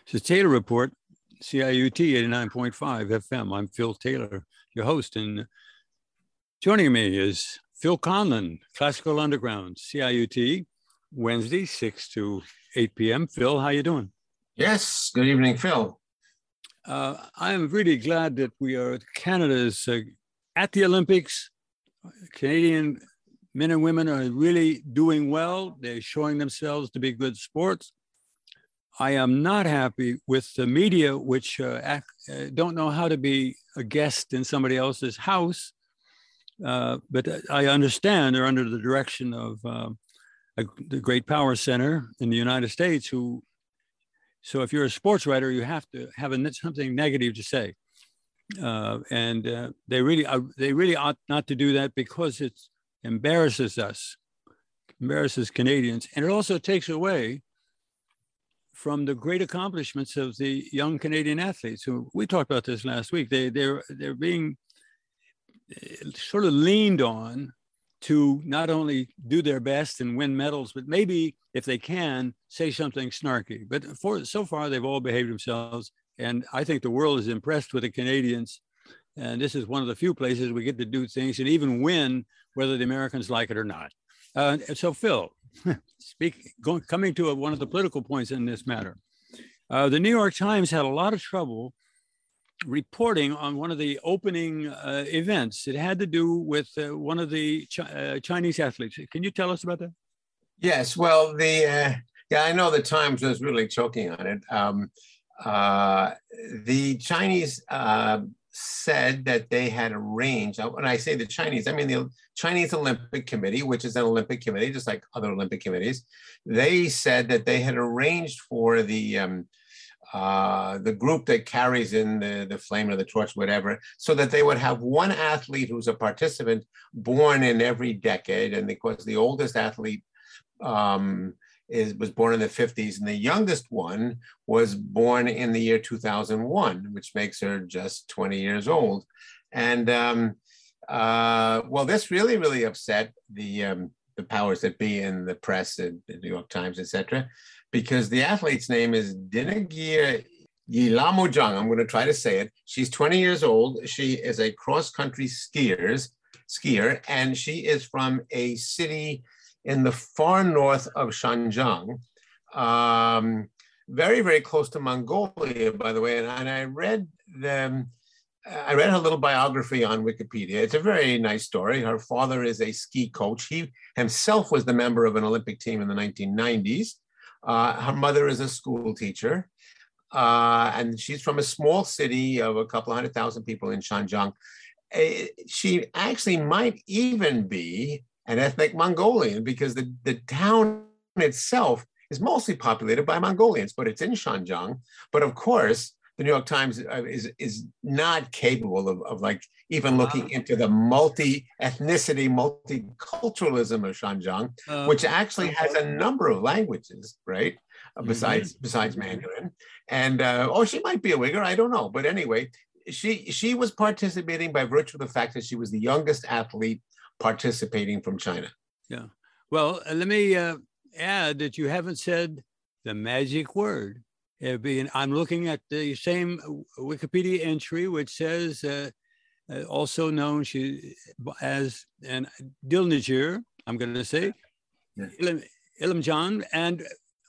It's the Taylor Report, CIUT 89.5 FM. I'm Phil Taylor, your host, and joining me is Phil Conlon, Classical Underground, CIUT, Wednesday, 6 to 8 p.m. Phil, how you doing? Yes, good evening, Phil. I am really glad that we are Canada's at the Olympics. Canadian men and women are really doing well. They're showing themselves to be good sports. I am not happy with the media, which don't know how to be a guest in somebody else's house. But I understand they're under the direction of the Great Power Center in the United States, so if you're a sports writer, you have to have something negative to say. They really ought not to do that because it embarrasses us, embarrasses Canadians. And it also takes away from the great accomplishments of the young Canadian athletes who we talked about this last week. They're being sort of leaned on to not only do their best and win medals, but maybe if they can say something snarky. But so far, they've all behaved themselves. And I think the world is impressed with the Canadians. And this is one of the few places we get to do things and even win, whether the Americans like it or not. So Phil, coming to one of the political points in this matter, the New York Times had a lot of trouble reporting on one of the opening events. It had to do with one of the Chinese athletes. Can you tell us about that? Yes, well, I know the Times was really choking on it. The Chinese said that they had arranged, when I say the Chinese, I mean the Chinese Olympic Committee, which is an Olympic committee, just like other Olympic committees. They said that they had arranged for the group that carries in the flame or the torch, whatever, so that they would have one athlete who's a participant born in every decade. And because the oldest athlete was born in the 50s, and the youngest one was born in the year 2001, which makes her just 20 years old. And well, this really, really upset the powers that be in the press, the New York Times, etc., because the athlete's name is Dinagir Yilamujang. I'm going to try to say it. She's 20 years old. She is a cross-country skier, and she is from a city in the far north of Xinjiang, very, very close to Mongolia, by the way. And I read her little biography on Wikipedia. It's a very nice story. Her father is a ski coach. He himself was the member of an Olympic team in the 1990s. Her mother is a school teacher, and she's from a small city of a couple 100,000 people in Xinjiang. She actually might even be an ethnic Mongolian because the town itself is mostly populated by Mongolians, but it's in Xinjiang. But of course, the New York Times is not capable of like even looking into the multi-ethnicity, multiculturalism of Xinjiang, which actually has a number of languages, right? Besides Mandarin. And she might be a Uyghur, I don't know. But anyway, she was participating by virtue of the fact that she was the youngest athlete participating from China. Yeah. Well, let me add that you haven't said the magic word. I'm looking at the same Wikipedia entry, which says also known as an Dilnajir, I'm going to say, yeah. Ilimjan, and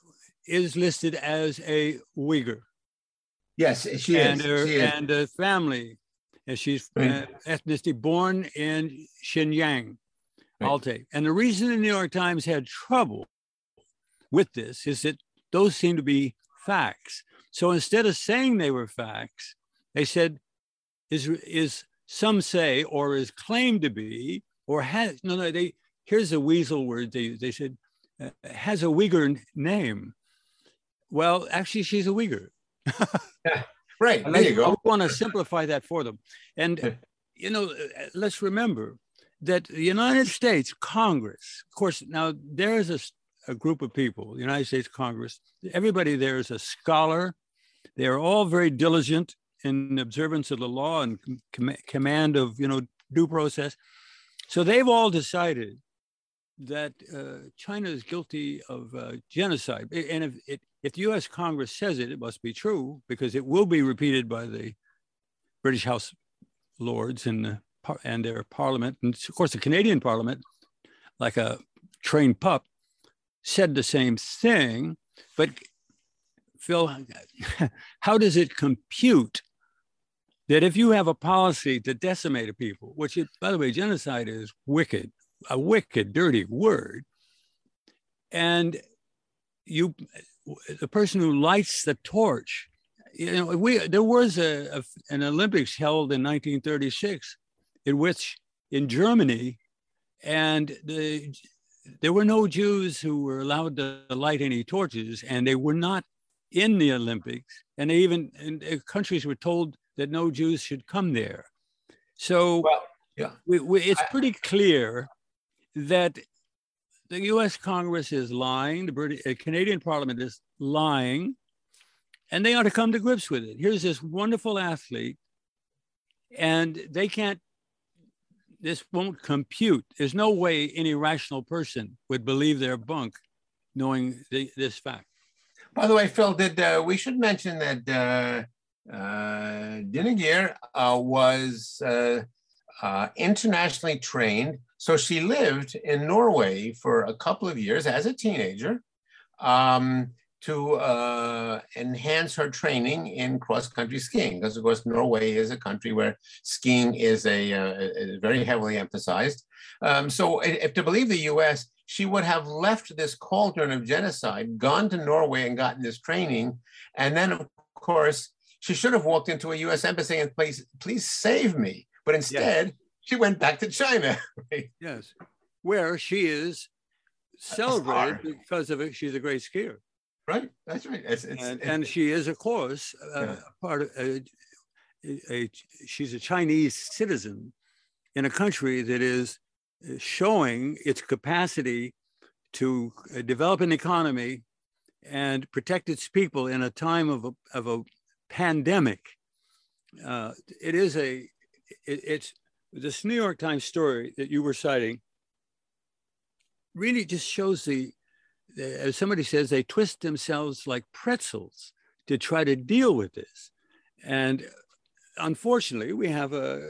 is listed as a Uyghur. Yes, she is. And a family. And she's ethnicity born in Xinjiang, Altai. And the reason the New York Times had trouble with this is that those seem to be facts. So instead of saying they were facts, they said, is some say, or is claimed to be, or has, here's a weasel word. They said, has a Uyghur name. Well, actually, she's a Uyghur. Yeah. Right, there you go. I want to simplify that for them. And, let's remember that the United States Congress, of course, now there is a group of people, the United States Congress, everybody there is a scholar. They are all very diligent in observance of the law and command of, due process. So they've all decided that China is guilty of genocide. And if the U.S. Congress says it, it must be true, because it will be repeated by the British House Lords and their parliament. And of course, the Canadian parliament, like a trained pup, said the same thing. But Phil, how does it compute that if you have a policy to decimate a people, which, by the way, genocide is wicked, a wicked, dirty word, and the person who lights the torch, there was an Olympics held in 1936 in Germany, and there were no Jews who were allowed to light any torches, and they were not in the Olympics, and countries were told that no Jews should come there. So it's pretty clear that the U.S. Congress is lying, the Canadian Parliament is lying, and they ought to come to grips with it. Here's this wonderful athlete, and this won't compute. There's no way any rational person would believe their bunk knowing this fact. By the way, Phil, we should mention that Dinageer was internationally trained. So she lived in Norway for a couple of years as a teenager to enhance her training in cross-country skiing, because of course Norway is a country where skiing is very heavily emphasized. So if to believe the U.S., she would have left this cauldron of genocide, gone to Norway and gotten this training, and then of course she should have walked into a U.S. embassy and please save me. But instead, she went back to China. Right? Yes, where she is celebrated because of it. She's a great skier. Right, that's right. And she is, of course, part of she's a Chinese citizen in a country that is showing its capacity to develop an economy and protect its people in a time of a pandemic. It's this New York Times story that you were citing really just shows as somebody says, they twist themselves like pretzels to try to deal with this. And unfortunately, we have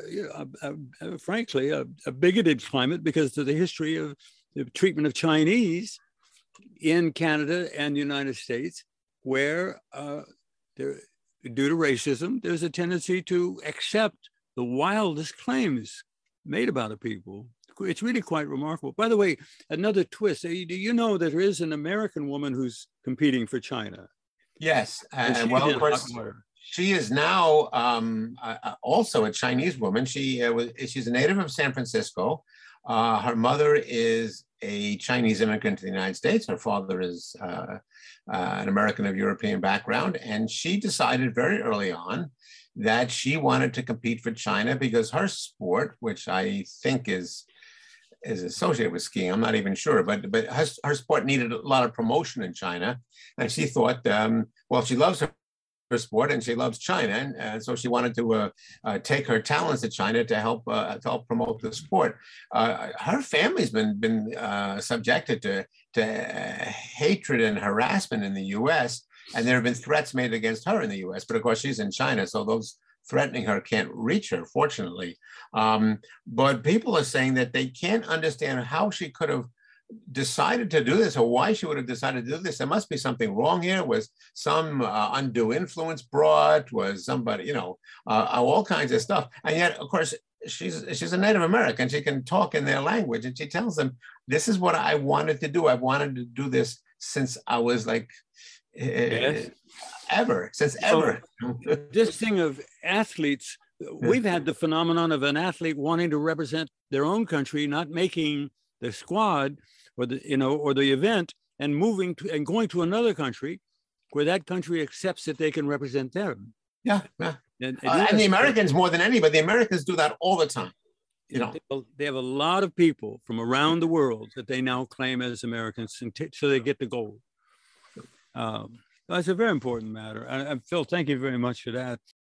frankly, a bigoted climate because of the history of the treatment of Chinese in Canada and the United States, where due to racism, there's a tendency to accept the wildest claims made about a people. It's really quite remarkable. By the way, another twist, do you know that there is an American woman who's competing for China? Yes, well, of course, she is now also a Chinese woman. She's a native of San Francisco. Her mother is a Chinese immigrant to the United States. Her father is an American of European background. And she decided very early on that she wanted to compete for China because her sport, which I think is associated with skiing, I'm not even sure, but her sport needed a lot of promotion in China. And she thought, she loves her sport and she loves China, and so she wanted to take her talents to China to help promote the sport. Her family's been subjected to hatred and harassment in the U.S., and there have been threats made against her in the U.S. But of course, she's in China, so those threatening her can't reach her, fortunately. But people are saying that they can't understand how she could have decided to do this, or why she would have decided to do this. There must be something wrong here. Was some undue influence brought? Was somebody, all kinds of stuff. And yet, of course, she's a Native American. She can talk in their language, and she tells them, "This is what I wanted to do. I wanted to do this since I was like." Ever. This thing of athletes, we've had the phenomenon of an athlete wanting to represent their own country, not making the squad or the event, and moving to and going to another country where that country accepts that they can represent them. Yeah. And the Americans more than anybody, the Americans do that all the time. They have a lot of people from around the world that they now claim as Americans, and so they get the gold. That's a very important matter. And Phil, thank you very much for that.